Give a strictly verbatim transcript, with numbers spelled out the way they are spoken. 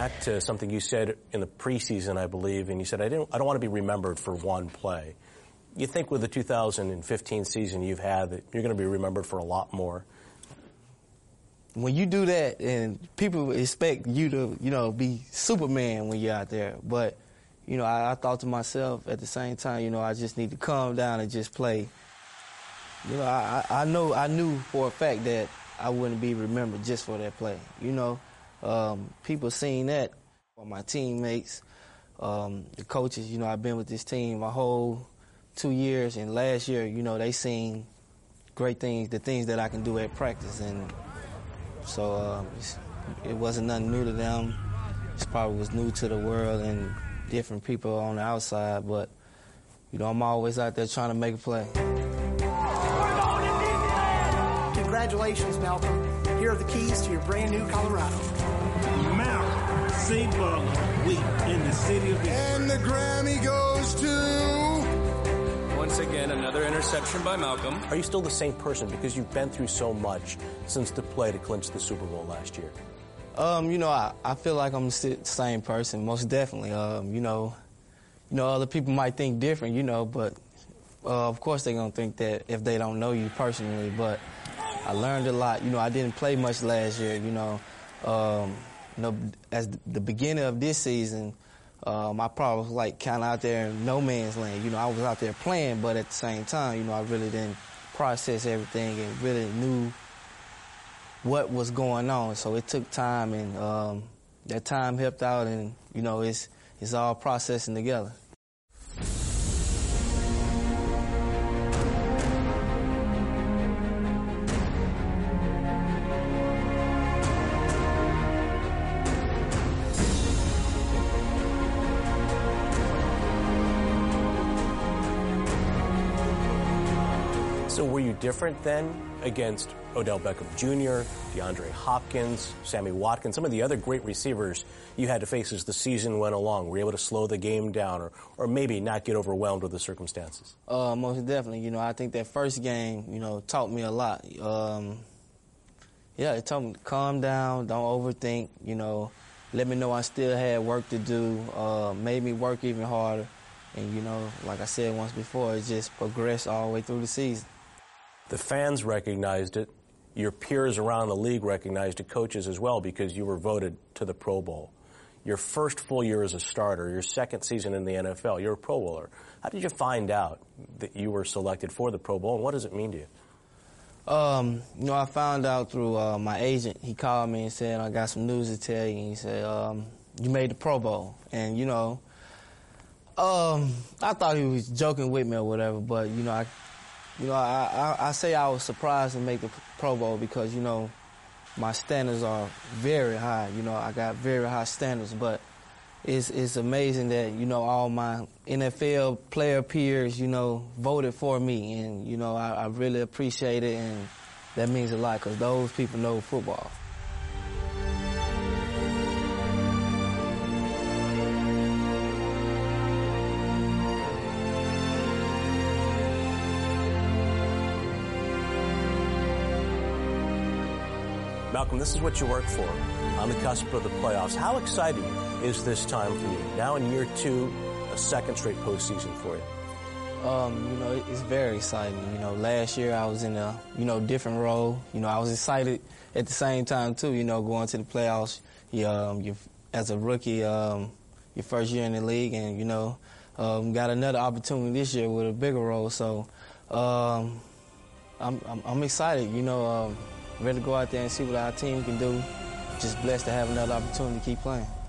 back to something you said in the preseason, I believe, and you said, I, didn't, I don't want to be remembered for one play. You think with the two thousand fifteen season you've had that you're going to be remembered for a lot more? When you do that, and people expect you to, you know, be Superman when you're out there, but, you know, I, I thought to myself at the same time, you know, I just need to calm down and just play. You know, I, I know, I knew for a fact that I wouldn't be remembered just for that play. You know, um, people seen that from my teammates, um, the coaches. You know, I've been with this team my whole two years, and last year, you know, they seen great things, the things that I can do at practice, and so uh, it wasn't nothing new to them. It probably was new to the world and different people on the outside, but, you know, I'm always out there trying to make a play. Congratulations, Malcolm. Here are the keys to your brand new Colorado. Malcolm C. Butler, we in the city of... And the Grammy goes to... Once again, another interception by Malcolm. Are you still the same person because you've been through so much since the play to clinch the Super Bowl last year? Um, you know, I, I feel like I'm the same person, most definitely. Um, you know, you know, other people might think different, you know, but uh, of course they're going to think that if they don't know you personally, but I learned a lot. You know, I didn't play much last year, you know. Um, you know, as the beginning of this season, um, I probably was like kind of out there in no man's land. You know, I was out there playing, but at the same time, you know, I really didn't process everything and really knew what was going on. So it took time, and um, that time helped out, and, you know, it's, it's all processing together. So were you different then against Odell Beckham Junior, DeAndre Hopkins, Sammy Watkins, some of the other great receivers you had to face as the season went along? Were you able to slow the game down or, or maybe not get overwhelmed with the circumstances? Uh, most definitely. You know, I think that first game, you know, taught me a lot. Um, yeah, it taught me to calm down, don't overthink, you know, let me know I still had work to do, uh, made me work even harder. And, you know, like I said once before, it just progressed all the way through the season. The fans recognized it. Your peers around the league recognized it, coaches as well, because you were voted to the Pro Bowl. Your first full year as a starter, your second season in the N F L, you're a Pro Bowler. How did you find out that you were selected for the Pro Bowl, and what does it mean to you? Um, you know, I found out through uh, my agent. He called me and said, I got some news to tell you. And he said, um, you made the Pro Bowl. And, you know, um, I thought he was joking with me or whatever, but, you know, I You know, I, I, I say I was surprised to make the Pro Bowl because, you know, my standards are very high. You know, I got very high standards, but it's, it's amazing that, you know, all my N F L player peers, you know, voted for me. And, you know, I, I really appreciate it, and that means a lot because those people know football. Malcolm, this is what you work for on the cusp of the playoffs. How exciting is this time for you? Now in year two, a second straight postseason for you. Um, you know, it's very exciting. You know, last year I was in a, you know, different role. You know, I was excited at the same time, too, you know, going to the playoffs. You, um, you, as a rookie, um, your first year in the league, and, you know, um, got another opportunity this year with a bigger role. So um, I'm, I'm, I'm excited, you know, um, ready to go out there and see what our team can do. Just blessed to have another opportunity to keep playing.